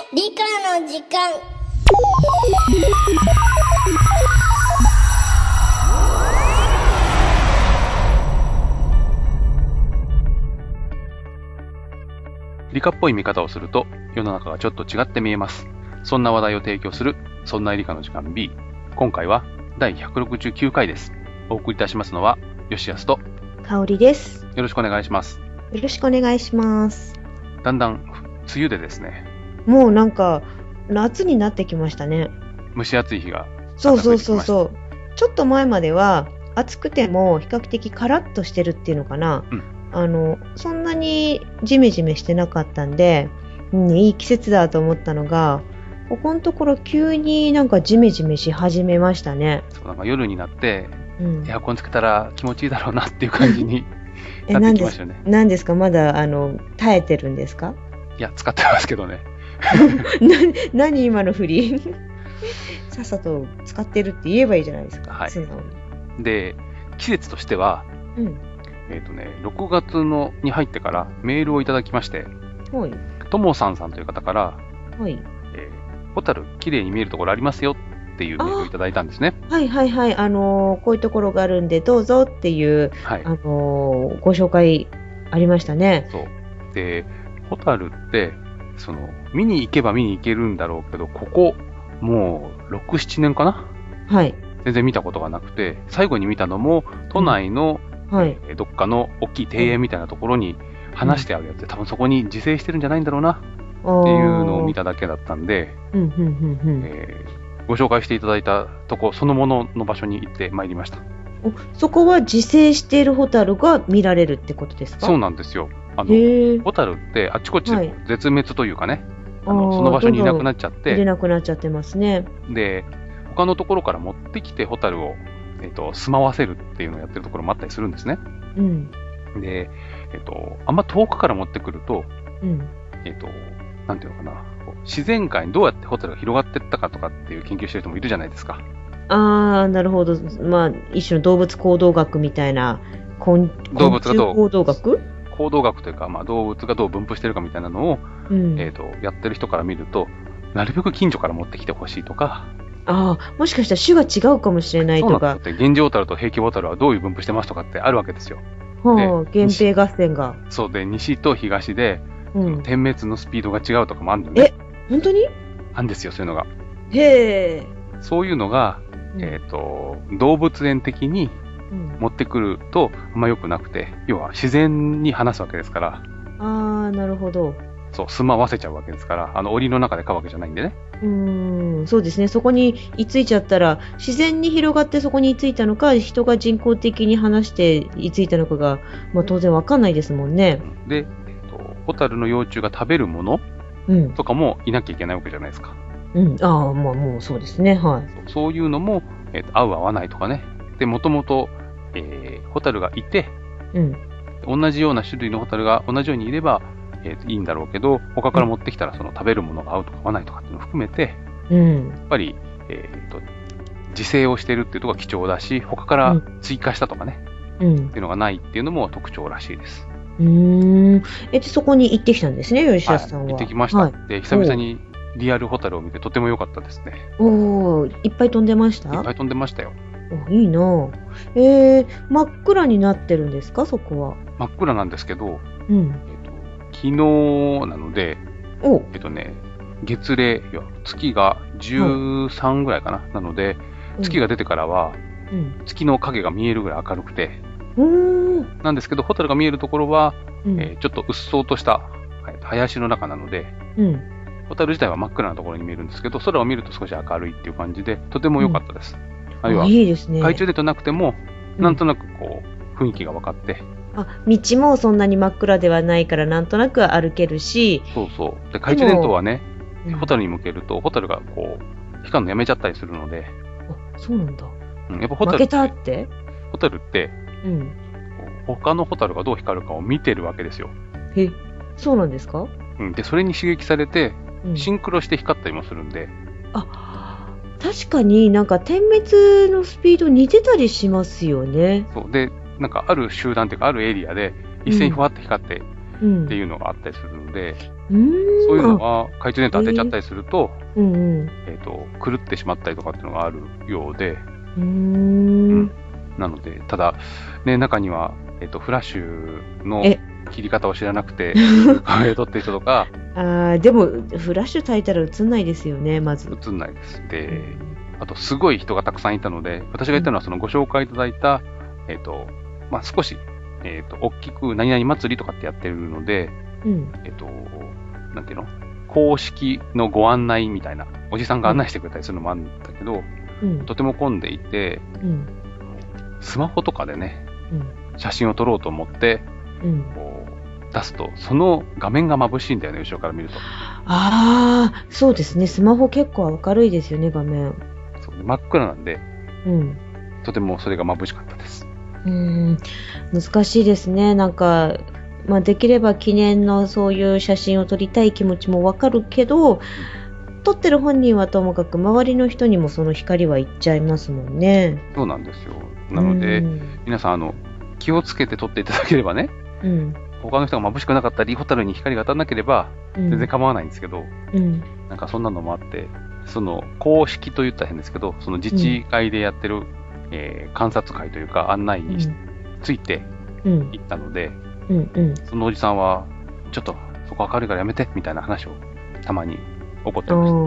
理科の時間。 理科っぽい見方をすると世の中がちょっと違って見えます。そんな話題を提供するそんな理科の時間 B。 今回は第169回です。お送りいたしますのは吉安と香りです。 よろしくお願いします。 よろしくお願いします。 だんだん梅雨でですね、 もうなんか夏になってきましたね。 蒸し暑い日がそうちょっと前までは暑くても比較的カラッとしてるっていうのかな、そんなにジメジメしてなかったんで、いい季節だと思ったのが、ここのところ急になんかジメジメし始めましたね。 そうなんか夜になって、エアコンつけたら気持ちいいだろうなっていう感じになってきましたよね。 何ですか、まだ耐えてるんですか？ いや、使ってますけどね。 何今の振りさっさと使ってるって言えばいいじゃないですか、 はい、 素直に。 で、季節としては、6月に入ってからメールをいただきまして、ともさんという方から、ホタル綺麗に見えるところありますよっていうメールをいただいたんですね。 こういうところがあるんでどうぞっていう、ご紹介ありましたね。 そうで、ホタルって見に行けば見に行けるんだろうけど、ここもう 6,7 年かな、全然見たことがなくて、最後に見たのも都内の、どっかの大きい庭園みたいなところに放してあるやつで、多分そこに自生してるんじゃないんだろうなっていうのを見ただけだったんで、ご紹介していただいたとこそのものの場所に行ってまいりました。 そこは自生しているホタルが見られるってことですか？ そうなんですよ。ホタルってあちこちで絶滅というかね、その場所にいなくなっちゃって、 いなくなっちゃってますね。 で、他のところから持ってきてホタルを、住まわせるっていうのをやってるところもあったりするんですね。で、あんま遠くから持ってくると、なんていうのかな、自然界にどうやってホタルが広がっていったかとかっていう研究してる人もいるじゃないですか。 なるほど。一種の動物行動学みたいな、 動物がどう行動学行動学というか、動物がどう分布してるかみたいなのを、やってる人から見ると、なるべく近所から持ってきてほしいとか、 もしかしたら種が違うかもしれないとか。 そうなんですよ。現状ホタルと平気ホタルはどういう分布してますとかってあるわけですよ。 源平合戦が。 そうで、西と東で、点滅のスピードが違うとかもあるんだよね。 本当に？ あるんですよ、そういうのが。 へー。 そういうのが、動物園的に持ってくるとあんま良くなくて、要は自然に放すわけですから。 なるほど。 そう、住まわせちゃうわけですから、檻の中で飼うわけじゃないんでね。 そうですね。そこに居ついちゃったら、自然に広がってそこに居ついたのか、人が人工的に放して居ついたのかが、当然わかんないですもんね。 で、ホタルの幼虫が食べるものとかもいなきゃいけないわけじゃないですか。 もうそうですね。 そういうのも、合う合わないとかね。で、もともと、ホタルがいて、同じような種類のホタルが同じようにいれば、いいんだろうけど、他から持ってきたらその食べるものが合うとか合わないとかっていうのを含めて、やっぱり、自生をしているっていうところが貴重だし、他から追加したとかね、っていうのがないっていうのも特徴らしいです。 そこに行ってきたんですね、吉田さんは。 行ってきました。で、久々にリアルホタルを見てとても良かったですね。 いっぱい飛んでました？ いっぱい飛んでましたよ。 いいなぁ。真っ暗になってるんですか、そこは？ 真っ暗なんですけど、昨日なので、月齢、月が13ぐらいかな。なので、月が出てからは、月の影が見えるぐらい明るくて、なんですけど、ホタルが見えるところは、ちょっとうっそうとした林の中なので、ホタル自体は真っ暗なところに見えるんですけど、空を見ると少し明るいっていう感じで、とても良かったです。 いいですね。 懐中電灯なくても、なんとなく雰囲気が分かって。 道もそんなに真っ暗ではないから、なんとなく歩けるし。 そうそう。で、懐中電灯はね、ホタルに向けると、ホタルが光るのやめちゃったりするので。 そうなんだ。 やっぱホタル負けたって？ ホタルって、他のホタルがどう光るかを見てるわけですよ。 そうなんですか？ で、それに刺激されて、シンクロして光ったりもするんで。 確かになんか点滅のスピード似てたりしますよね。 そうで、なんかある集団というかあるエリアで一斉にふわって光って、 っていうのがあったりするので、そういうのは懐中電灯当てちゃったりすると、狂ってしまったりとかっていうのがあるようで、なので、ただ、ね、中には、フラッシュの切り方を知らなくて、カメラ撮ってる人とか。 でも、フラッシュ焚いたら映んないですよね、まず。 映んないです。で、あと、すごい人がたくさんいたので、私が言ったのは、そのご紹介いただいた、少し、大きく何々祭りとかってやってるので、なんていうの？公式のご案内みたいな、おじさんが案内してくれたりするのもあるんだけど、とても混んでいて、スマホとかでね、写真を撮ろうと思って、こう出すと、その画面が眩しいんだよね、後ろから見ると。 そうですね。スマホ結構明るいですよね、画面。 そう真っ暗なんで、とてもそれが眩しかったです。 難しいですね。なんか、できれば記念のそういう写真を撮りたい気持ちもわかるけど、撮ってる本人はともかく周りの人にもその光はいっちゃいますもんね。 そうなんですよ。なので、皆さん気をつけて撮っていただければね、他の人が眩しくなかったり、ホタルに光が当たらなければ全然構わないんですけど、なんかそんなのもあって、その公式と言ったら変ですけど、その自治会でやってる、観察会というか案内について行ったので、そのおじさんはちょっとそこ明るいからやめてみたいな話をたまに怒ってました。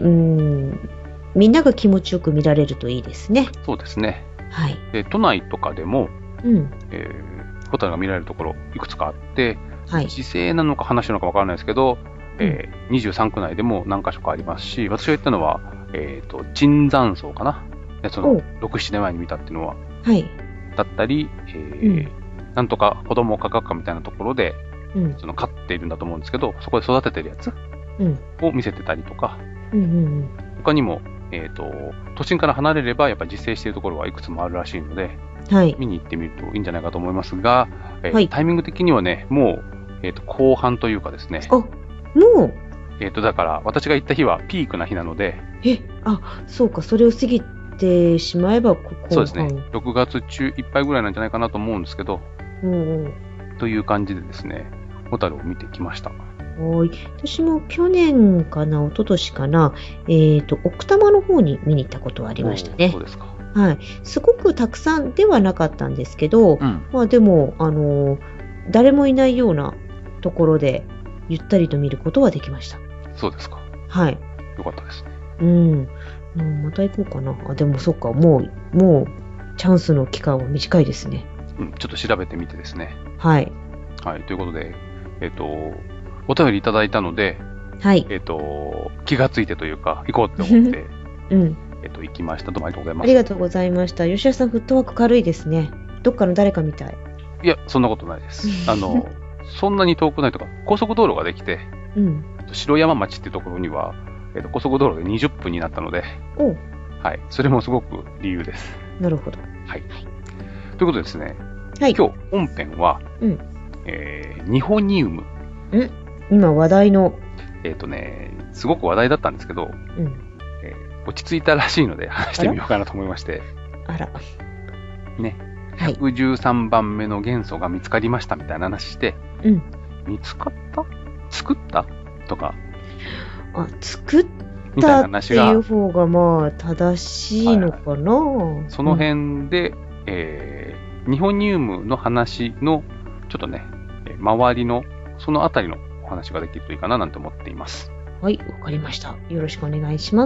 みんなが気持ちよく見られるといいですね。 そうですね。で都内とかでも、ホタルが見られるところいくつかあって、自生なのか話なのかわからないですけど、23区内でも何か所かありますし、私が言ったのは、椿山荘かな。その6、7年前に見たっていうのは、だったり、なんとか子供科学館みたいなところで、その飼っているんだと思うんですけど、そこで育ててるやつを見せてたりとか、他にも、都心から離れればやっぱり自生しているところはいくつもあるらしいので、見に行ってみるといいんじゃないかと思いますが、タイミング的にはね、もう、後半というかですね。 もうだから私が行った日はピークな日なので。 そうか、それを過ぎてしまえばそうですね。6月中いっぱいぐらいなんじゃないかなと思うんですけど、という感じでですね、ホタルを見てきました。 私も去年かな、一昨年かな、奥多摩の方に見に行ったことはありましたね。 そうですか。 すごくたくさんではなかったんですけど、でも、誰もいないようなところでゆったりと見ることはできました。 そうですか。よかったですね。また行こうかな。でもそっか、もうチャンスの期間は短いですね。 ちょっと調べてみてですね。ということで、お便りいただいたので、気がついてというか、行こうって思って、行きました。どうもありがとうございます。 ありがとうございました。吉田さん、フットワーク軽いですね。どっかの誰かみたい。 いや、そんなことないです。そんなに遠くないとか、高速道路ができて、城山町っていうところには、高速道路で20分になったので、それもすごく理由です。 なるほど。ということでですね、今日本編は、ニホニウム。 今話題の。 すごく話題だったんですけど、落ち着いたらしいので話してみようかなと思いまして。ね。113番目の元素が見つかりましたみたいな話して、見つかった作ったとか。 作ったっていう方が正しいのかな。 その辺で、ニホニウムの話のちょっとね、周りのそのあたりのお話ができるといいかななんて思っています。 わかりました。よろしくお願いします。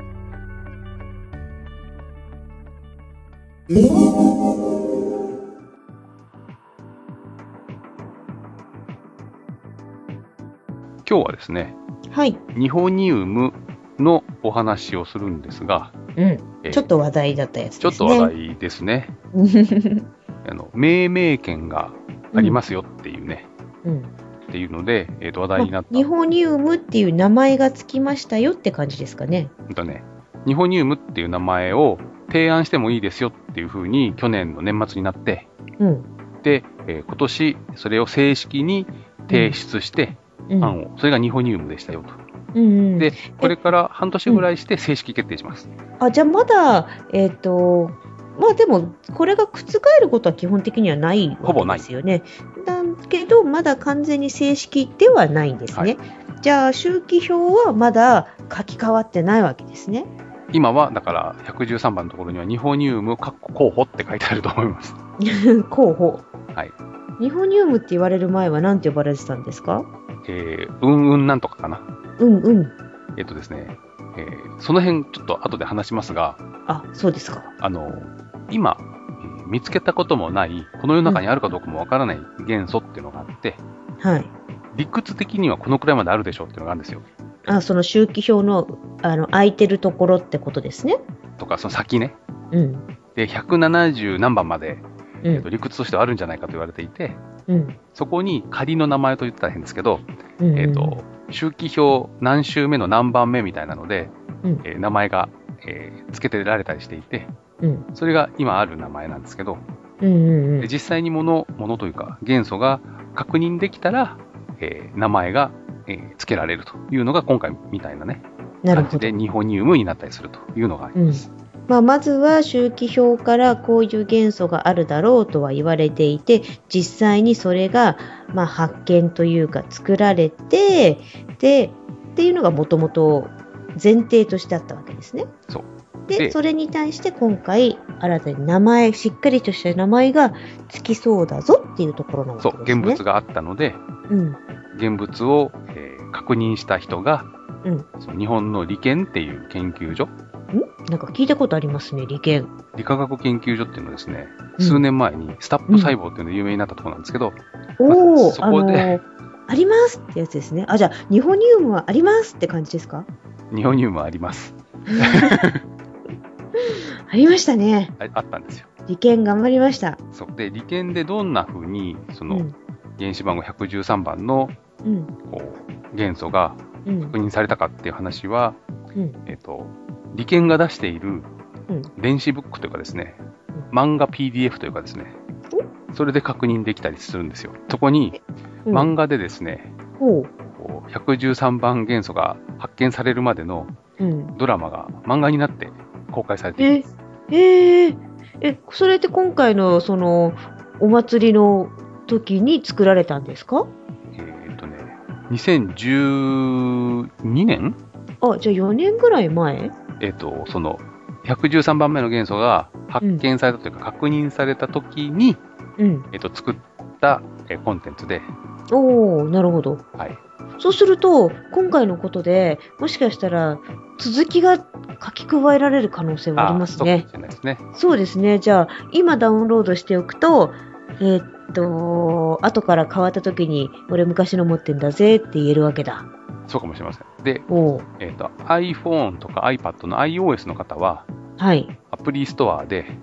今日はですね、ニホニウムのお話をするんですが、 ちょっと話題だったやつですね。 ちょっと話題ですね。命名権がありますよっていうね、っていうので、話題になった。 ニホニウムっていう名前がつきましたよって感じですかね。 ニホニウムっていう名前を提案してもいいですよっていうふうに去年の年末になって、で、今年それを正式に提出して、案を、それがニホニウムでしたよと。これから半年ぐらいして正式決定します。 じゃあまだ、 まあでも、これが覆ることは基本的にはないわけですよね。だけど、まだ完全に正式ではないんですね。じゃあ、周期表はまだ書き換わってないわけですね。 今は、だから113番のところにはニホニウム候補って書いてあると思います。 候補。 はい。 ニホニウムって言われる前は何て呼ばれてたんですか？ なんとかかな。ですね、その辺ちょっと後で話しますが。 あ、そうですか。 今、見つけたこともない、この世の中にあるかどうかもわからない元素っていうのがあって、はい。理屈的にはこのくらいまであるでしょうっていうのがあるんですよ。 その周期表の、空いてるところってことですね。 とか、その先ね。で、170何番まで、理屈としてはあるんじゃないかと言われていて、そこに仮の名前と言ったら変ですけど、周期表何週目の何番目みたいなので、名前が、付けてられたりしていて、それが今ある名前なんですけど、で実際に物というか元素が確認できたら、名前が、付けられるというのが今回みたいなね、感じでニホニウムになったりするというのがあります。 まずは周期表からこういう元素があるだろうとは言われていて、実際にそれが、発見というか作られて、でっていうのがもともと前提としてあったわけですね。 そうでそれに対して今回新たにしっかりとした名前がつきそうだぞっていうところなわけですね。 そう、現物があったので、現物を、確認した人が、その日本の理研っていう研究所、 なんか聞いたことありますね、理研。 理化学研究所っていうのはですね、数年前にスタップ細胞っていうので有名になったところなんですけど、そこで、 ありますってやつですね。じゃあ、ニホニウムはありますって感じですか？ ニホニウムはあります。 ありましたね。 あったんですよ。 理研頑張りました。 そう。で、理研でどんな風に、その、原子番号113番の、こう、元素が確認されたかっていう話は、理研が出している電子ブックというかですね、漫画 PDF というかですね、それで確認できたりするんですよ。そこに、漫画でですね、113番元素が発見されるまでのドラマが漫画になって公開されています。 それって今回のそのお祭りの時に作られたんですか ？2012年？ じゃあ4年ぐらい前？ その113番目の元素が発見されたというか、確認された時に、作った、コンテンツで。 なるほど。 はい。 そうすると、今回のことで、もしかしたら、続きが書き加えられる可能性はありますね。 そうかもしれないですね。 そうですね。じゃあ、今ダウンロードしておくと、後から変わった時に、俺昔の持ってんだぜって言えるわけだ。 そうかもしれません。で、iPhone とか iPad の iOS の方は、アプリストアで、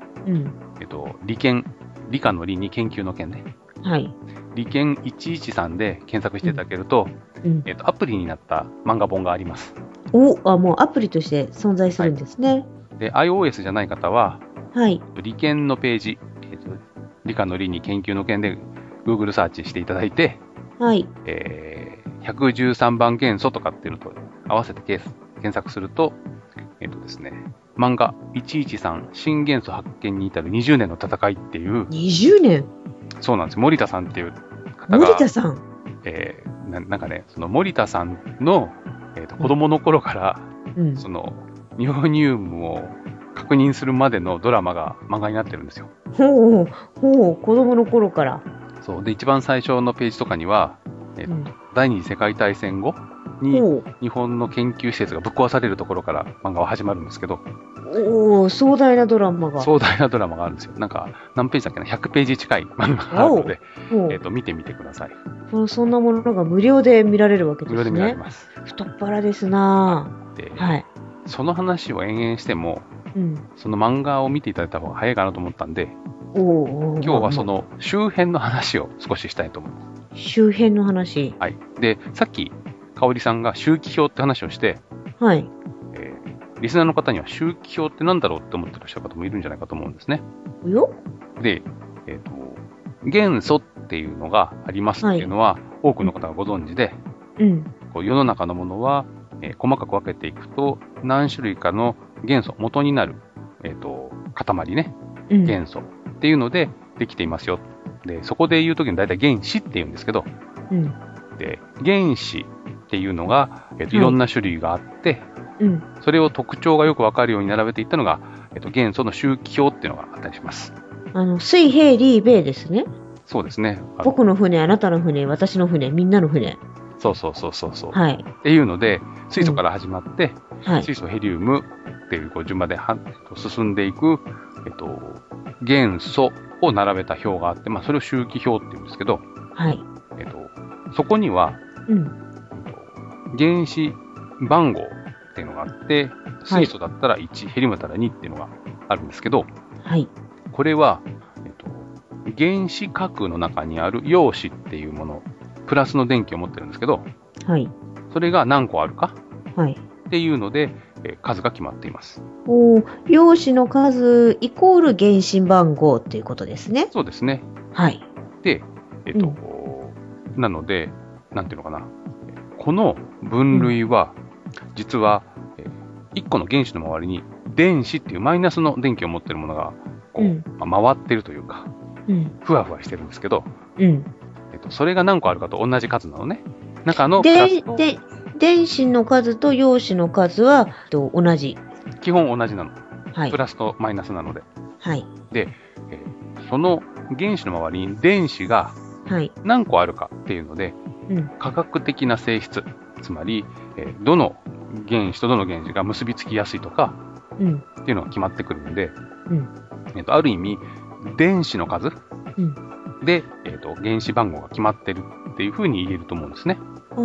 理科の理に研究の研ね。理研113で検索していただけると、アプリになった漫画本があります。 もうアプリとして存在するんですね。 で、iOS じゃない方は、理研のページ、理科の理に研究の研で Google サーチしていただいて、113番元素とかっていうのと合わせて検索すると、ですね、漫画113新元素発見に至る20年の戦いっていう。 20年？ そうなんです。森田さんっていう方が。 森田さん？ なんかね、その森田さんの、子供の頃から、その、ニホニウムを確認するまでのドラマが漫画になってるんですよ。 子供の頃から。 そう。で、一番最初のページとかには、第二次世界大戦後に日本の研究施設がぶっ壊されるところから漫画は始まるんですけど。 壮大なドラマが。 壮大なドラマがあるんですよ。なんか、何ページだっけな、100ページ近い漫画があるので、見てみてください。 そんなものが無料で見られるわけですね。 無料で見られます。 太っ腹ですなで、その話を延々しても、その漫画を見ていただいた方が早いかなと思ったんで、今日はその周辺の話を少ししたいと思います。 周辺の話。 はい。で、さっき、かおりさんが周期表って話をして、リスナーの方には周期表って何だろうって思ってらっしゃる方もいるんじゃないかと思うんですね。で、元素っていうのがありますっていうのは、多くの方がご存知で、こう世の中のものは、細かく分けていくと、何種類かの元素、元になる、塊ね、 元素っていうのでできていますよ。で、そこで言うときに大体原子って言うんですけど、で、原子っていうのが、いろんな種類があって、それを特徴がよくわかるように並べていったのが、元素の周期表っていうのがあったりします。 水平リーベイですね。 そうですね。 僕の船、あなたの船、私の船、みんなの船。 そう。はい。っていうので、水素から始まって、水素、ヘリウムっていう順番で進んでいく、元素を並べた表があって、それを周期表って言うんですけど、そこには、原子番号っていうのがあって、水素だったら1、ヘリウムだったら2っていうのがあるんですけど、これは、原子核の中にある陽子っていうもの、プラスの電気を持ってるんですけど、それが何個あるかっていうので、数が決まっています。 陽子の数イコール原子番号っていうことですね。 そうですね。で、なので、なんていうのかな。この分類は、実は、1個の原子の周りに電子っていうマイナスの電気を持っているものが回ってるというか、ふわふわしてるんですけど、それが何個あるかと同じ数なのね。中のプラスの電子の数と陽子の数は同じ。 基本同じなの。プラスとマイナスなので。で、その原子の周りに電子が何個あるかっていうので、化学的な性質、つまり、どの原子とどの原子が結びつきやすいとか、っていうのが決まってくるので、ある意味、電子の数、で、原子番号が決まってるっていうふうに言えると思うんですね。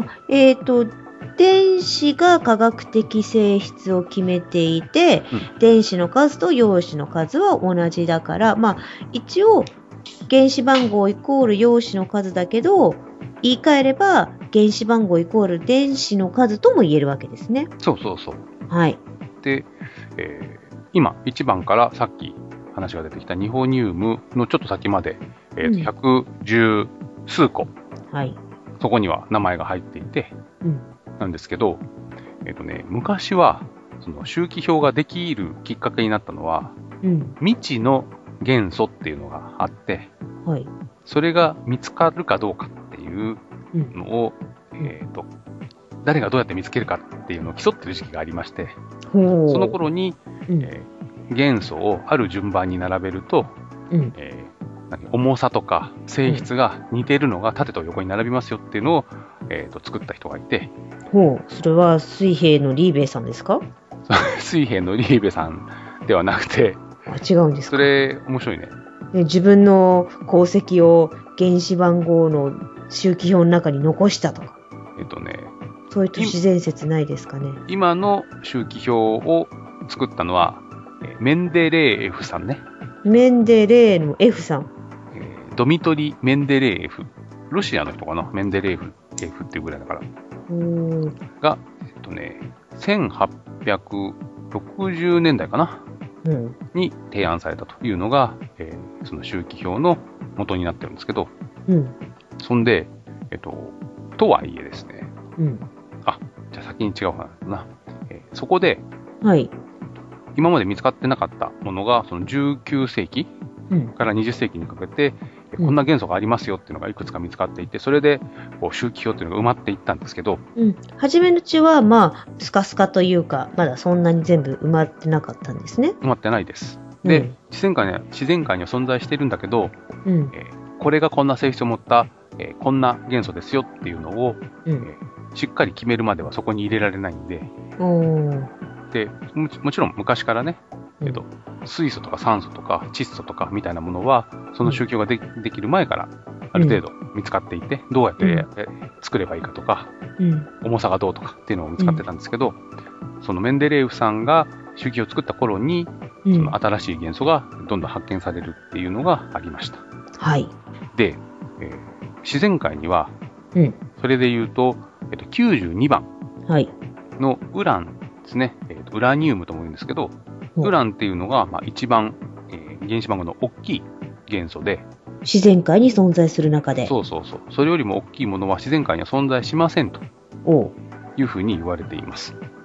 電子が化学的性質を決めていて、電子の数と陽子の数は同じだから、一応原子番号イコール陽子の数だけど、言い換えれば原子番号イコール電子の数とも言えるわけですね。 そう。で、今1番からさっき話が出てきたニホニウムのちょっと先まで、110数個、そこには名前が入っていて、なんですけど、昔はその周期表ができるきっかけになったのは、未知の元素っていうのがあって、それが見つかるかどうかっていうのを、誰がどうやって見つけるかっていうのを競ってる時期がありまして、その頃に、元素をある順番に並べると、重さとか性質が似ているのが縦と横に並びますよっていうのを、作った人がいて。 それは水平のリーベイさんですか？ 水平のリーベイさんではなくて、 違うんですか？ それ面白いね。 自分の功績を原子番号の周期表の中に残したとか。そういう都市伝説ないですかね。 今の周期表を作ったのは、メンデレーエフさんね。 メンデレーの F さん。 ドミトリ・メンデレーエフ。ロシアの人かな、メンデレーエフっていうぐらいだから。が、1860年代かな、に提案されたというのが、その周期表の元になってるんですけど、そんで、とはいえですね、じゃあ先に違うかな。そこで、今まで見つかってなかったものが、その19世紀から20世紀にかけて、こんな元素がありますよっていうのがいくつか見つかっていて、それで周期表っていうのが埋まっていったんですけど、 初めのうちはスカスカというか、まだそんなに全部埋まってなかったんですね。 埋まってないです。で、自然界には存在しているんだけど、これがこんな性質を持った、こんな元素ですよっていうのを、しっかり決めるまではそこに入れられないんで、で もちろん昔からね、水素とか酸素とか窒素とかみたいなものはその周期表が できる前からある程度見つかっていて、どうやって作ればいいかとか、重さがどうとかっていうのを見つかってたんですけど、そのメンデレーエフさんが周期を作った頃に、その新しい元素がどんどん発見されるっていうのがありました。で、自然界には、それで言うと、92番のウランですね、ウラニウムとも言うんですけど、ウランっていうのが、一番、原子番号の大きい元素で、 自然界に存在する中で。 それよりも大きいものは自然界には存在しませんというふうに言われています。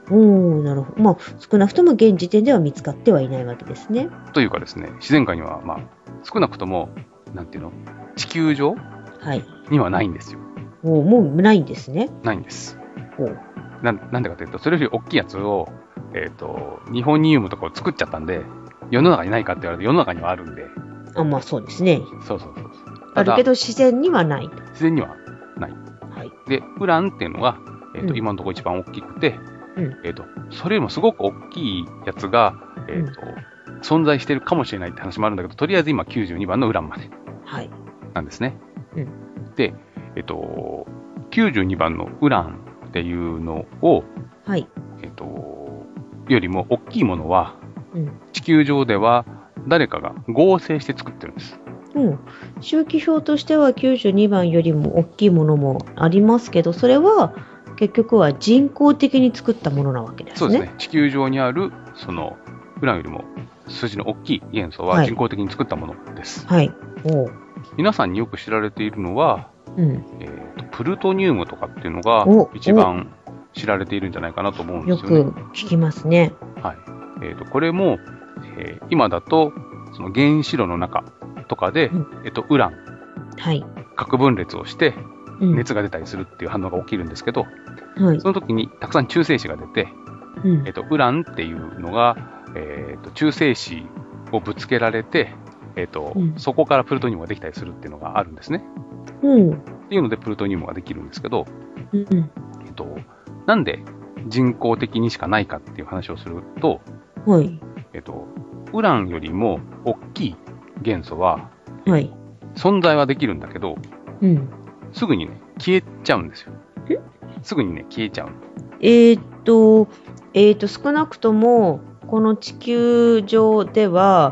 なるほど。まあ、少なくとも現時点では見つかってはいないわけですね。 というかですね、自然界には、少なくとも、なんていうの、地球上にはないんですよ。 もうないんですね。 ないんです。なんでかというと、それより大きいやつを、ニホニウムとかを作っちゃったんで、世の中にないかって言われると世の中にはあるんで。 まあそうですね。 そう。 あるけど自然にはない。 自然にはない。で、ウランっていうのが、今のところ一番大きくて、それよりもすごく大きいやつが、存在しているかもしれないって話もあるんだけど、とりあえず今92番のウランまで。なんですね。で、92番のウランっていうのを、よりも大きいものは、地球上では誰かが合成して作ってるんです。 周期表としては92番よりも大きいものもありますけど、それは結局は人工的に作ったものなわけですね。 そうですね。地球上にあるそのウランよりも数字の大きい元素は人工的に作ったものです。皆さんによく知られているのは、プルトニウムとかっていうのが一番知られているんじゃないかなと思うんですよね。 よく聞きますね。 これも、今だとその原子炉の中とかで、ウラン、核分裂をして熱が出たりするっていう反応が起きるんですけど、その時にたくさん中性子が出て、ウランっていうのが、中性子をぶつけられて、そこからプルトニウムができたりするっていうのがあるんですね。っていうのでプルトニウムができるんですけど、なんで人工的にしかないかっていう話をすると、ウランよりも大きい元素は、存在はできるんだけど、すぐにね、消えちゃうんですよ。すぐにね、消えちゃう。 少なくとも、この地球上では、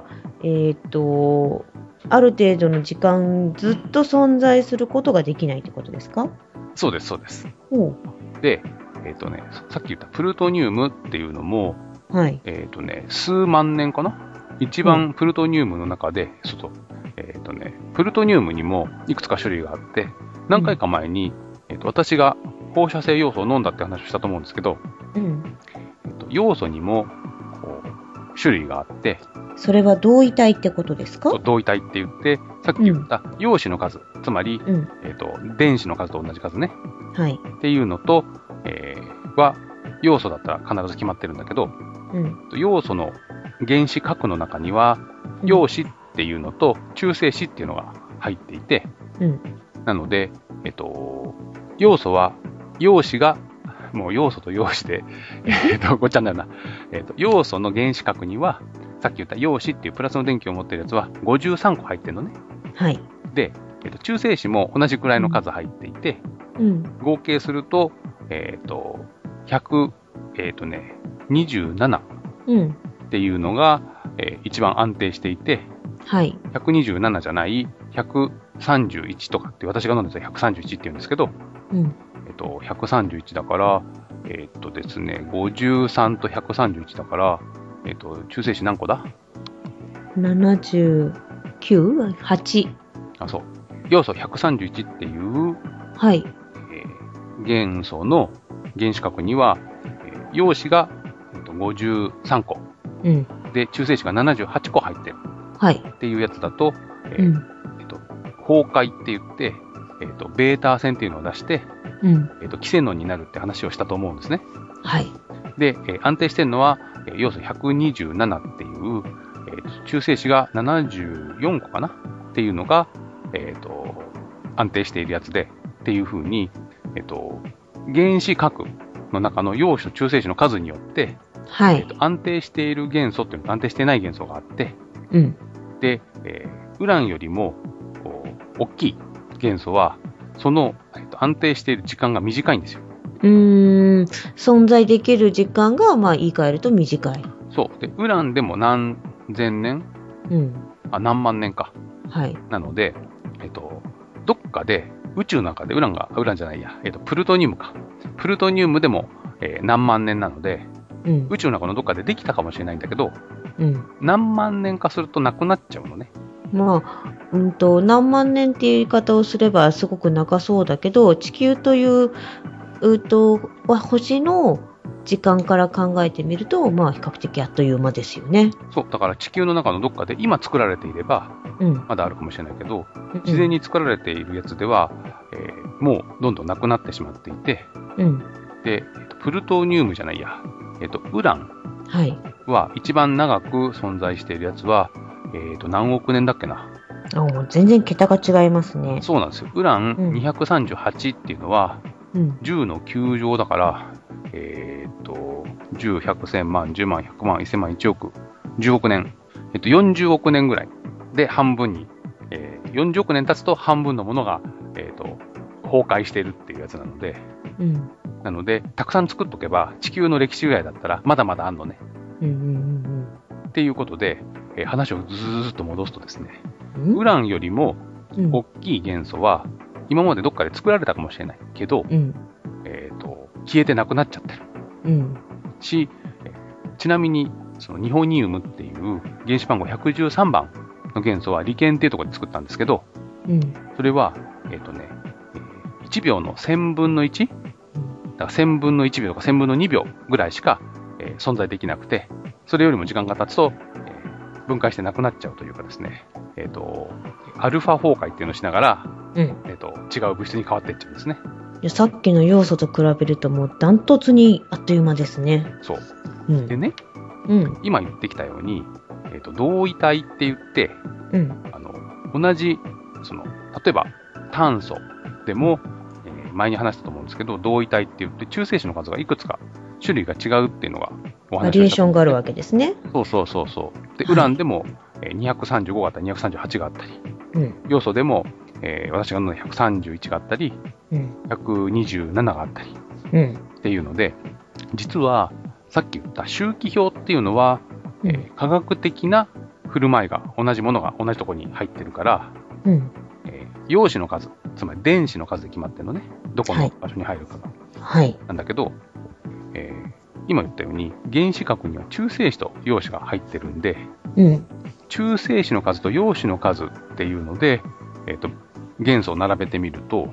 ある程度の時間ずっと存在することができないってことですか？ そうです。で、さっき言ったプルトニウムっていうのも、数万年かな？一番プルトニウムの中で、プルトニウムにもいくつか種類があって、何回か前に、私が放射性要素を飲んだって話をしたと思うんですけど、要素にも種類があって、 それは同位体ってことですか？ 同位体って言って、さっき言った陽子の数、つまり、電子の数と同じ数ね、っていうのと、は要素だったら必ず決まってるんだけど、要素の原子核の中には陽子っていうのと中性子っていうのが入っていて、なので、要素は陽子がもう要素と陽子で、ごっちゃになるな。要素の原子核には、さっき言った陽子っていうプラスの電気を持っているやつは53個入ってるのね。で、中性子も同じくらいの数入っていて、合計すると、27っていうのが、一番安定していて、127じゃない131とかって私が飲んでた131って言うんですけど、131だから、ですね、53と131だから、中性子何個だ ?79、8。 そう。要素131っていう、元素の原子核には、陽子が、53個、で、中性子が78個入ってる。っていうやつだと、崩壊って言って、ベータ線っていうのを出して、キセノンになるって話をしたと思うんですね。で、安定してるのは、要素127っていう、中性子が74個かなっていうのが、安定しているやつで、っていう風に、原子核の中の陽子と中性子の数によって、安定している元素っていうのと安定していない元素があって、で、ウランよりも大きい元素は、その、安定している時間が短いんですよ。 存在できる時間が、言い換えると短い。 そう。で、ウランでも何千年、何万年か。なので、どっかで、宇宙の中でウランじゃないや、プルトニウムか。プルトニウムでも、何万年なので、宇宙の中のどっかでできたかもしれないんだけど、何万年かするとなくなっちゃうのね。 何万年っていう言い方をすればすごく長そうだけど、地球という、星の時間から考えてみると、まあ比較的あっという間ですよね。 そう、だから地球の中のどっかで今作られていれば、まだあるかもしれないけど、自然に作られているやつでは、もうどんどんなくなってしまっていて、で、プルトニウムじゃないや、ウランは一番長く存在しているやつは、何億年だっけな。 もう全然桁が違いますね。 そうなんですよ。ウラン238っていうのは、10の9乗だから、10、100、1000万、10万、100万、1000万、1億、10億年、40億年ぐらいで半分に、40億年経つと半分のものが、崩壊しているっていうやつなので、なので、たくさん作っとけば、地球の歴史ぐらいだったら、まだまだあんのね。っていうことで、話をずーっと戻すとですね、ウランよりも大きい元素は、今までどっかで作られたかもしれないけど、消えてなくなっちゃってる。し、ちなみに、そのニホニウムっていう原子番号113番の元素はリケンっていうところで作ったんですけど、それは、1秒の1000分の 1? だから1000分の1秒とか1000分の2秒ぐらいしか、存在できなくて、それよりも時間が経つと、分解してなくなっちゃうというかですね、アルファ崩壊っていうのをしながら、違う物質に変わっていっちゃうんですね。 さっきの要素と比べるともうダントツにあっという間ですね。 そう。でね、今言ってきたように、同位体って言って、同じ、例えば炭素でも、前に話したと思うんですけど、同位体って言って中性子の数がいくつか種類が違うっていうのがお話しした、 バリエーションがあるわけですね。 そう。で、ウランでも、235があったり、238があったり、要素でも、私が飲んだ131があったり、127があったり、っていうので、実は、さっき言った周期表っていうのは、科学的な振る舞いが、同じものが同じところに入ってるから、陽子の数、つまり電子の数で決まってるのね。どこの場所に入るかが。なんだけど、今言ったように、原子核には中性子と陽子が入ってるんで、中性子の数と陽子の数っていうので、元素を並べてみると、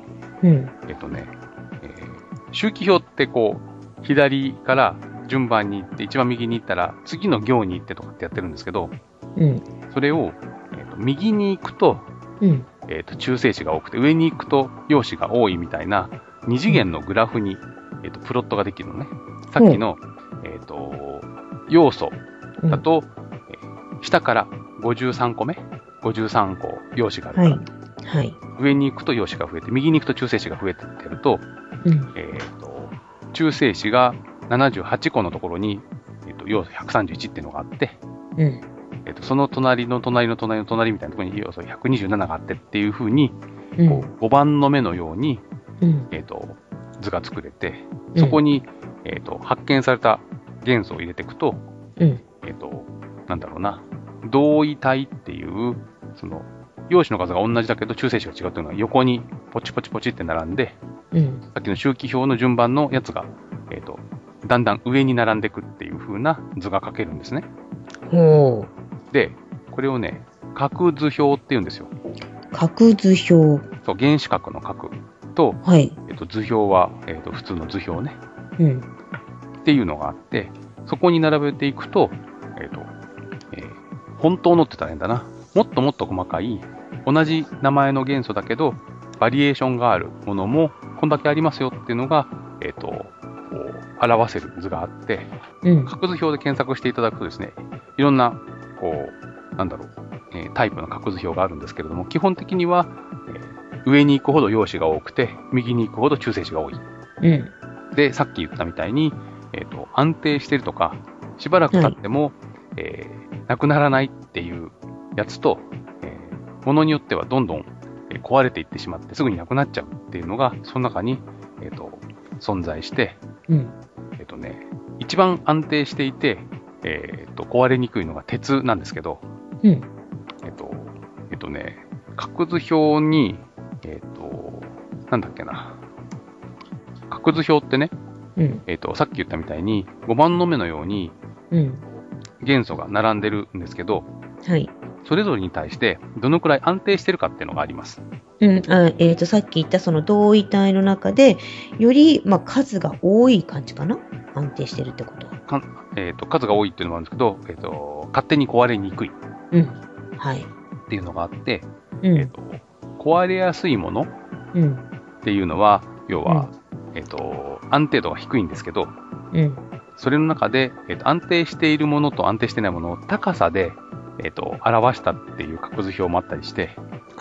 周期表ってこう、左から順番に行って、一番右に行ったら、次の行に行ってとかってやってるんですけど、それを、右に行くと、中性子が多くて、上に行くと陽子が多いみたいな、二次元のグラフに、プロットができるのね。さっきの、要素だと、下から53個目、53個陽子があるから、上に行くと陽子が増えて、右に行くと中性子が増えてってると、中性子が78個のところに、要素131っていうのがあって、その隣の隣の隣の隣みたいなところに要素127があってっていう風に、こう5番の目のように、図が作れて、そこに、発見された元素を入れていくと、なんだろうな、同位体っていう、その、陽子の数が同じだけど中性子が違うというのは横にポチポチポチって並んで、さっきの周期表の順番のやつが、だんだん上に並んでいくっていう風な図が書けるんですね。で、これをね、核図表って言うんですよ。 核図表。 そう、原子核の核と、図表は、普通の図表ね。っていうのがあって、そこに並べていくと、本当のって言ったらいいんだな。もっともっと細かい、同じ名前の元素だけど、バリエーションがあるものも、こんだけありますよっていうのが、表せる図があって、核図表で検索していただくとですね、いろんな、タイプの核図表があるんですけれども、基本的には、上に行くほど陽子が多くて、右に行くほど中性子が多い。で、さっき言ったみたいに、安定してるとか、しばらく経っても、なくならないっていうやつと、ものによってはどんどん壊れていってしまってすぐになくなっちゃうっていうのが、その中に、存在して、一番安定していて、壊れにくいのが鉄なんですけど、核図表に、なんだっけな。核図表ってね、さっき言ったみたいに5番の目のように元素が並んでるんですけど、それぞれに対してどのくらい安定してるかっていうのがあります。 さっき言ったその同位体の中でより、数が多い感じかな。 安定してるってこと？ 数が多いっていうのもあるんですけど、勝手に壊れにくい。 うん。はい。 っていうのがあって、壊れやすいものっていうのは、要は、安定度が低いんですけど、それの中で、安定しているものと安定してないものを高さで、表したっていう角図表もあったりして。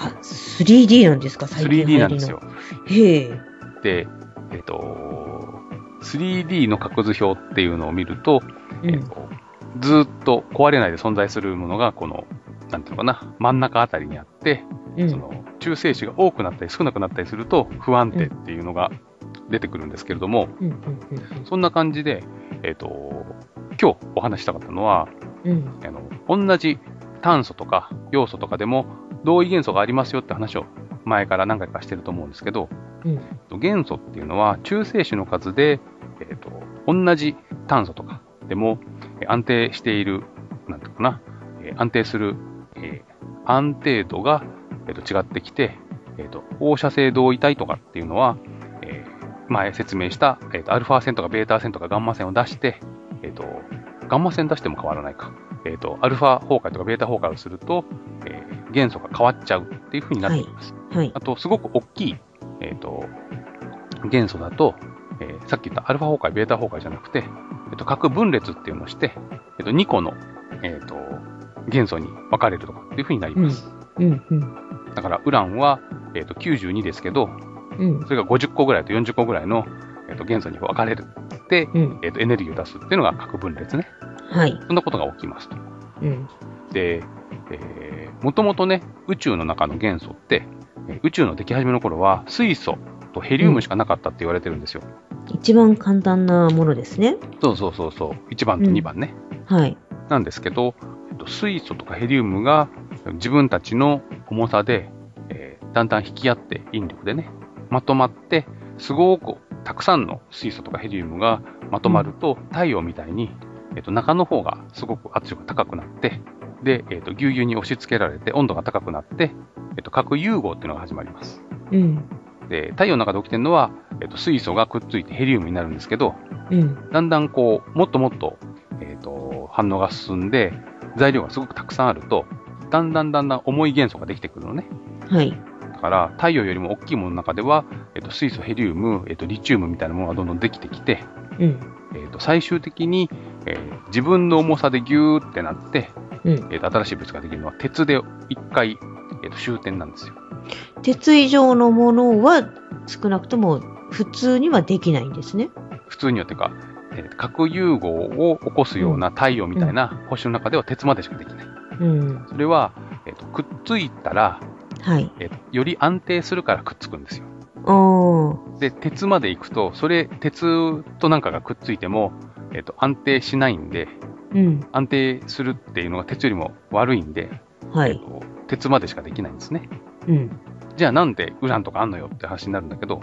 3D なんですか？最近 3D なんですよ。 へえ。 で、3D の角図表っていうのを見ると、ずっと壊れないで存在するものが、この、なんていうのかな、真ん中あたりにあって、その中性子が多くなったり少なくなったりすると不安定っていうのが出てくるんですけれども、そんな感じで、今日お話したかったのは、同じ炭素とか要素とかでも同位元素がありますよって話を前から何回かしてると思うんですけど、元素っていうのは中性子の数で、同じ炭素とかでも安定している、なんていうかな、安定する、安定度が、違ってきて、放射性同位体とかっていうのは、前説明した、アルファ線とかベータ線とかガンマ線を出して、ガンマ線出しても変わらないか。アルファ崩壊とかベータ崩壊をすると、元素が変わっちゃうっていう風になっています。あと、すごく大きい、元素だと、さっき言ったアルファ崩壊、ベータ崩壊じゃなくて、核分裂っていうのをして、2個の、元素に分かれるとかっていう風になります。だから、ウランは、92ですけど、それが50個ぐらいと40個ぐらいの、元素に分かれる。で、エネルギーを出すっていうのが核分裂ね。そんなことが起きますと。で、もともとね、宇宙の中の元素って、宇宙のでき始めの頃は水素とヘリウムしかなかったって言われてるんですよ。 一番簡単なものですね。 そう。1番と2番ね。なんですけど、水素とかヘリウムが自分たちの重さで、だんだん引き合って引力でね、まとまって、すごくたくさんの水素とかヘリウムがまとまると、太陽みたいに、中の方がすごく圧力が高くなって、で、ぎゅうぎゅうに押し付けられて温度が高くなって、核融合っていうのが始まります。で、太陽の中で起きてるのは、水素がくっついてヘリウムになるんですけど、だんだんこう、もっともっと、反応が進んで、材料がすごくたくさんあると、だんだん重い元素ができてくるのね。だから、太陽よりも大きいものの中では、水素、ヘリウム、リチウムみたいなものがどんどんできてきて、最終的に、自分の重さでギューってなって、新しい物ができるのは鉄で一回、終点なんですよ。 鉄以上のものは少なくとも普通にはできないんですね。 普通にはというか、核融合を起こすような太陽みたいな星の中では鉄までしかできない。それは、くっついたら、より安定するからくっつくんですよ。で、鉄まで行くと、鉄となんかがくっついても、安定しないんで、安定するっていうのが鉄よりも悪いんで、鉄までしかできないんですね。じゃあなんでウランとかあんのよって話になるんだけど、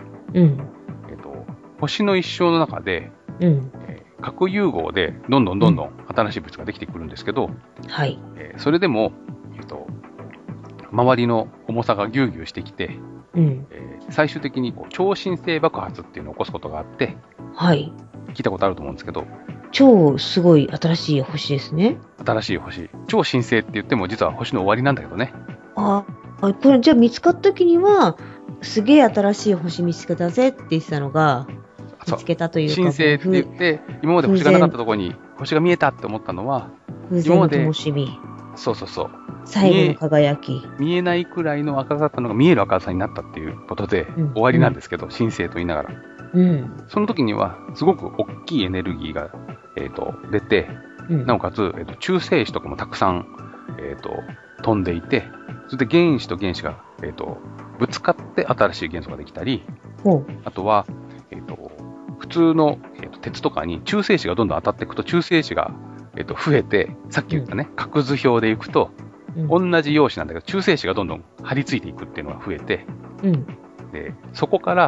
星の一生の中で、核融合でどんどん新しい物ができてくるんですけど、それでも、周りの重さがギューギューしてきて、最終的に超新星爆発っていうのを起こすことがあって、聞いたことあると思うんですけど、 超すごい新しい星ですね。 新しい星。超新星って言っても実は星の終わりなんだけどね。 これじゃあ見つかった時には、すげえ新しい星見つけたぜって言ってたのが、見つけたというか。 新星って言って、今まで星がなかったところに星が見えたって思ったのは、 今まで。 そう。 最後の輝き。 見えないくらいの明るさだったのが見える明るさになったっていうことで、終わりなんですけど、新星と言いながら。その時には、すごく大きいエネルギーが、出て、なおかつ、中性子とかもたくさん、飛んでいて、それで原子と原子が、ぶつかって新しい元素ができたり、あとは、普通の、鉄とかに中性子がどんどん当たっていくと、中性子が、増えて、さっき言ったね、角図表でいくと、同じ陽子なんだけど、中性子がどんどん張り付いていくっていうのが増えて、でそこから、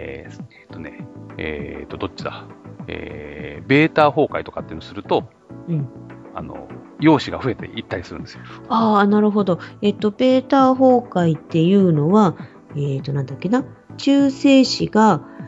どっちだ、ベータ崩壊とかっていうのをすると、陽子が増えていったりするんですよ。 なるほど。ベータ崩壊っていうのは、なんだっけな、中性子が、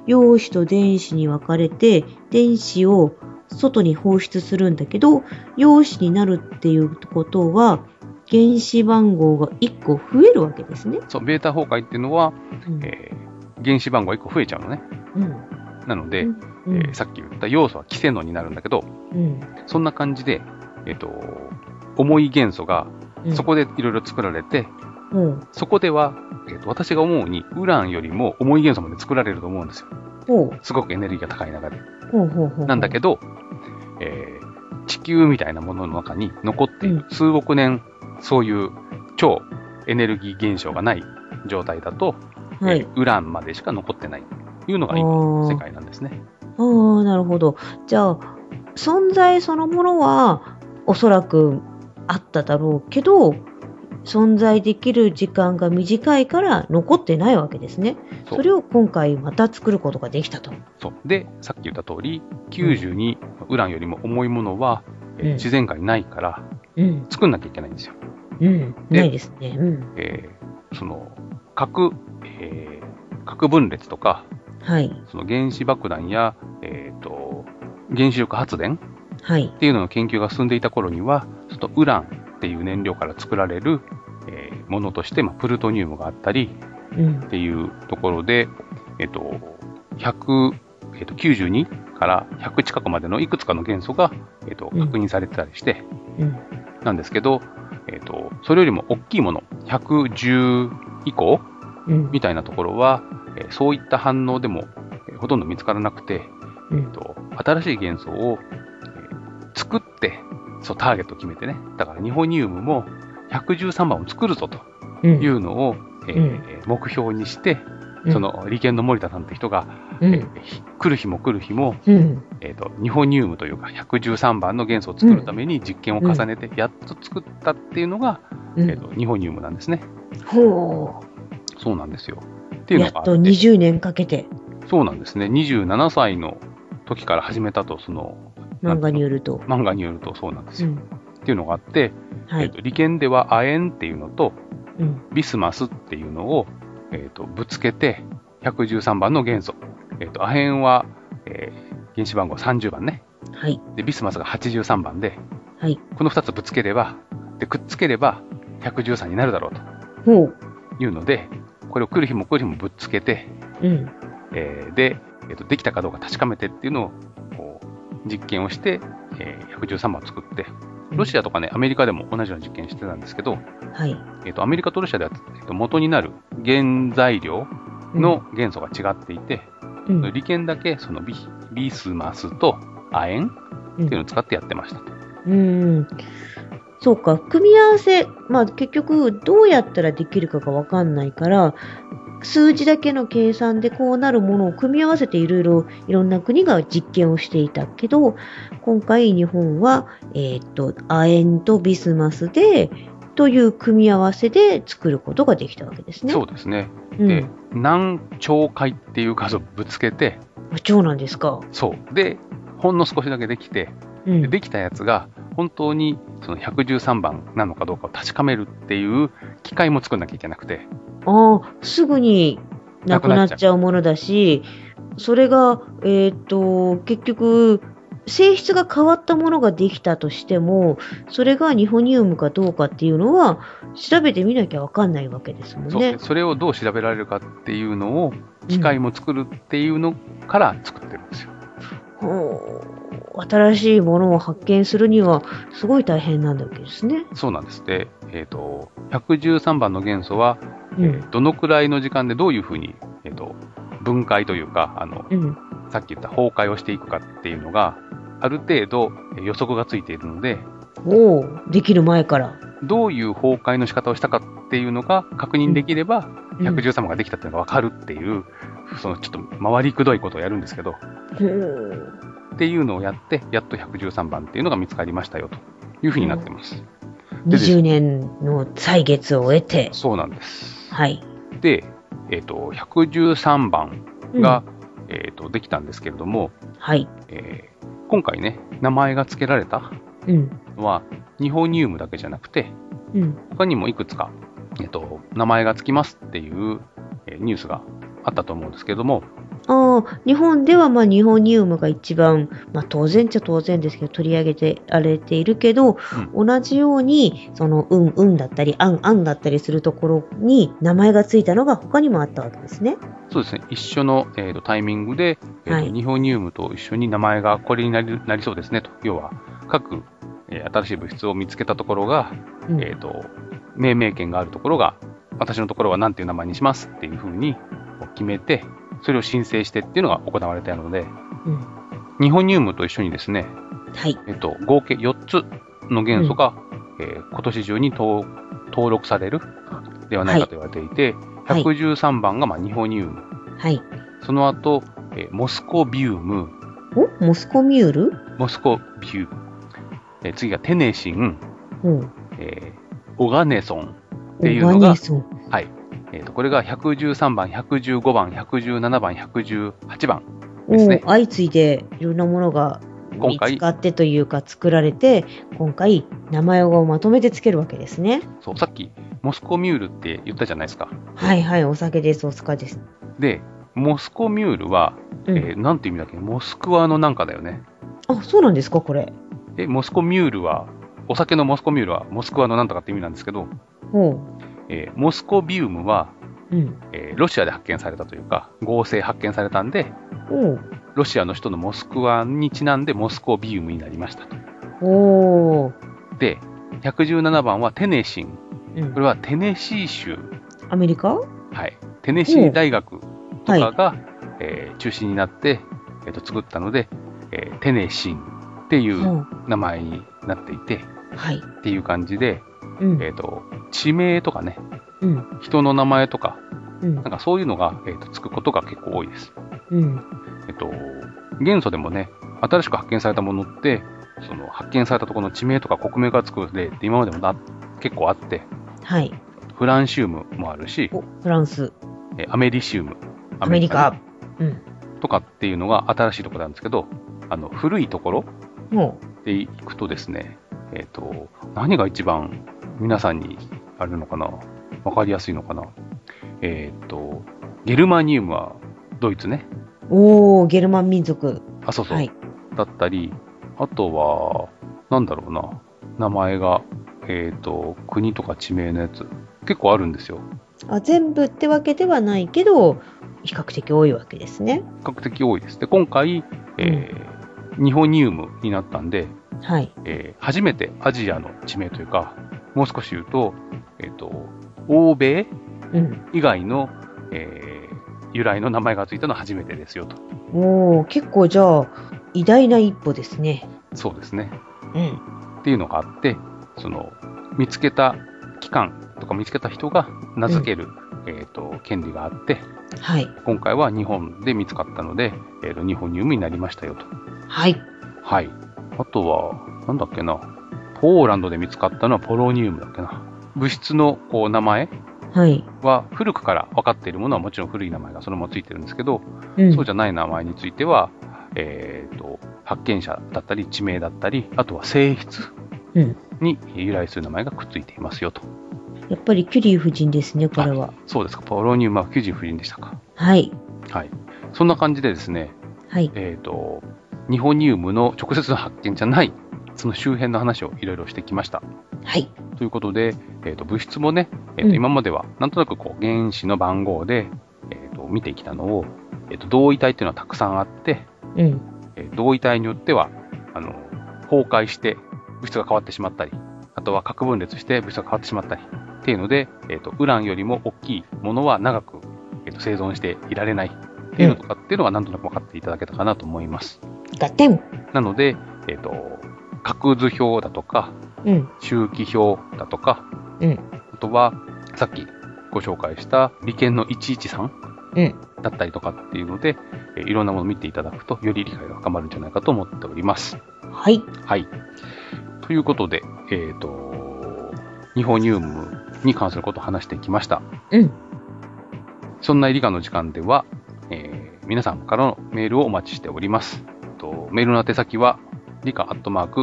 陽子と電子に分かれて、電子を外に放出するんだけど、陽子になるっていうことは、原子番号が1個増えるわけですね。 そう、ベータ崩壊っていうのは、原子番号が1個増えちゃうのね。なので、さっき言った要素はキセノンになるんだけど、そんな感じで、重い元素がそこでいろいろ作られて、そこでは、私が思うにウランよりも重い元素まで作られると思うんですよ。すごくエネルギーが高い中で。なんだけど、地球みたいなものの中に残っている数億年、そういう超エネルギー現象がない状態だと、ウランまでしか残ってないというのが今の世界なんですね。 なるほど。じゃあ、存在そのものはおそらくあっただろうけど、存在できる時間が短いから残ってないわけですね。それを今回また作ることができたと。 そうで、さっき言った通り、92、ウランよりも重いものは、自然界にないから、作んなきゃいけないんですよ。 ないですね。 その核分裂とか、その原子爆弾や、原子力発電っていうのの研究が進んでいた頃には、ちょっとウランっていう燃料から作られる、ものとして、プルトニウムがあったりっていうところで、92から100近くまでのいくつかの元素が、確認されてたりして、なんですけど、それよりも大きいもの、110以降みたいなところは、そういった反応でも、ほとんど見つからなくて、新しい元素を、作って、ターゲットを決めてね、だからニホニウムも113番を作るぞというのを、目標にして、その理研の森田さんって人が、来る日も来る日も、ニホニウムというか113番の元素を作るために実験を重ねて、やっと作ったっていうのが、ニホニウムなんですね。そうなんですよ。っていうのがあって、 やっと20年かけて。 そうなんですね。27歳の時から始めたと、 漫画によるとそうなんですよ。っていうのがあって、理研では亜鉛っていうのと、ビスマスっていうのを、ぶつけて113番の元素。亜鉛は、原子番号30番ね。で、ビスマスが83番で、この2つぶつければ、で、くっつければ113になるだろうというので、これを来る日も来る日もぶっつけて、で、できたかどうか確かめてっていうのをこう実験をして、113番を作って、ロシアとかね、アメリカでも同じような実験してたんですけど、アメリカとロシアでは、元になる原材料の元素が違っていて、理研だけそのビスマスと亜鉛っていうのを使ってやってました。 そうか、組み合わせ、結局どうやったらできるかが分かんないから、数字だけの計算でこうなるものを組み合わせていろんな国が実験をしていたけど、今回日本は、亜鉛とビスマスでという組み合わせで作ることができたわけですね。 そうですね。で、難聴解っていう数をぶつけて、 超なんですか。 そう。で、ほんの少しだけできて、できたやつが本当にその113番なのかどうかを確かめるっていう機械も作んなきゃいけなくて。 すぐになくなっちゃうものだし、それが、結局、性質が変わったものができたとしても、それがニホニウムかどうかっていうのは、調べてみなきゃわかんないわけですもんね。 それをどう調べられるかっていうのを、機械も作るっていうのから作ってるんですよ。 新しいものを発見するには、すごい大変なんだわけですね。 そうなんです。で、113番の元素は、どのくらいの時間でどういうふうに、分解というか、さっき言った崩壊をしていくかっていうのが、ある程度予測がついているので、 できる前から。 どういう崩壊の仕方をしたかっていうのが確認できれば、113番ができたっていうのが分かるっていう、ちょっと回りくどいことをやるんですけど、っていうのをやって、やっと113番っていうのが見つかりましたよというふうになってます。 20年の歳月を得て。 そうなんです。 はい。で、 113番が、できたんですけれども、今回ね、名前が付けられたのは、ニホニウムだけじゃなくて、他にもいくつか、名前が付きますっていう、ニュースがあったと思うんですけれども、 日本ではニホニウムが一番、当然っちゃ当然ですけど取り上げてられているけど、同じようにそのだったりあんだったりするところに名前がついたのが他にもあったわけですね。 そうですね。一緒の、タイミングで、ニホニウムと一緒に名前がこれになりそうですねと。要は各、新しい物質を見つけたところが、命名権があるところが私のところは何ていう名前にしますっていうふうに決めて、それを申請してっていうのが行われたので、ニホニウムと一緒にですね、合計4つの元素が、今年中に登録されるではないかと言われていて、113番がニホニウム。その後、モスコビウム。 モスコミュール？ モスコビウム。次がテネシン。オガネソンっていうのが、これが113番、115番、117番、118番ですね。 相次いでいろんなものが見つかってというか作られて、今回名前をまとめてつけるわけですね。 そう、さっきモスコミュールって言ったじゃないですか。 お酒です、お酒です。 で、モスコミュールは、なんて意味だっけ？モスクワのなんかだよね。 そうなんですか、これ。 モスコミュールは、お酒のモスコミュールはモスクワのなんとかって意味なんですけど、モスコビウムは、ロシアで発見されたというか、合成発見されたんで、ロシアの首都のモスクワにちなんでモスコビウムになりましたと。で、117番はテネシン。これはテネシー州。 アメリカ？ テネシー大学とかが、中心になって、作ったので、テネシンっていう名前になっていて、っていう感じで、地名とかね、人の名前とか、なんかそういうのが、つくことが結構多いです。元素でもね、新しく発見されたものって、その発見されたところの地名とか国名がつく例って今までも結構あって、フランシウムもあるし、 フランス、 アメリシウム、 アメリカ、 とかっていうのが新しいところなんですけど、古いところでいくとですね、何が一番皆さんにあるのかな、わかりやすいのかな。ゲルマニウムはドイツね。 ゲルマン民族。 そう。だったり、あとは、なんだろうな、名前が、国とか地名のやつ、結構あるんですよ。 全部ってわけではないけど、比較的多いわけですね。 比較的多いです。で、今回、ニホニウムになったんで、初めてアジアの地名というか、もう少し言うと、欧米以外の、由来の名前がついたのは初めてですよと。 結構じゃあ偉大な一歩ですね。 そうですね。っていうのがあって、その見つけた機関とか見つけた人が名付ける、権利があって、今回は日本で見つかったので、ニホニウムになりましたよと。あとはなんだっけな、ポーランドで見つかったのはポロニウムだっけな。物質の名前は古くから分かっているものはもちろん古い名前がそのままついてるんですけど、そうじゃない名前については、発見者だったり地名だったり、あとは性質に由来する名前がくっついていますよと。 やっぱりキュリー夫人ですね、これは。 そうですか、ポロニウムはキュリー夫人でしたか。そんな感じでですね、ニホニウムの直接の発見じゃないその周辺の話をいろいろしてきました。ということで、物質もね、今まではなんとなく原子の番号で、見てきたのを、同位体っていうのはたくさんあって、同位体によっては崩壊して物質が変わってしまったり、あとは核分裂して物質が変わってしまったりっていうので、ウランよりも大きいものは長く、生存していられないっていうのとかっていうのがなんとなく分かっていただけたかなと思います。なので、核図表だとか、周期表だとか、あとはさっきご紹介した理研の113、だったりとかっていうので、いろんなものを見ていただくとより理解が深まるんじゃないかと思っております。ということで、ニホニウムに関することを話してきました。そんな理科の時間では、皆さんからのメールをお待ちしております。メールの宛先は理科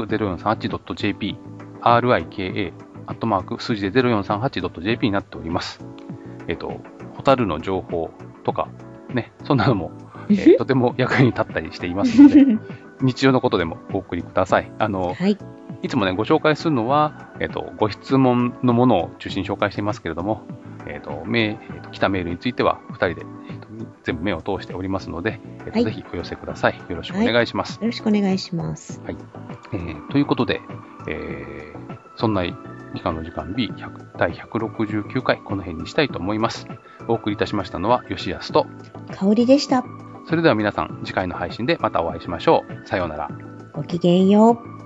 @0438.jp、rika 数字で 0438.jp になっております。ホタルの情報とかね、そんなのもとても役に立ったりしていますので、日常のことでもお送りください。いつもね、ご紹介するのは、ご質問のものを中心に紹介していますけれども、来たメールについては2人で、全部目を通しておりますので、ぜひお寄せください。よろしくお願いします。 よろしくお願いします。 ということで、そんな理科の時間 B 第169回、この辺にしたいと思います。お送りいたしましたのは、吉安と香織でした。 それでは皆さん、次回の配信でまたお会いしましょう。さようなら。 ごきげんよう。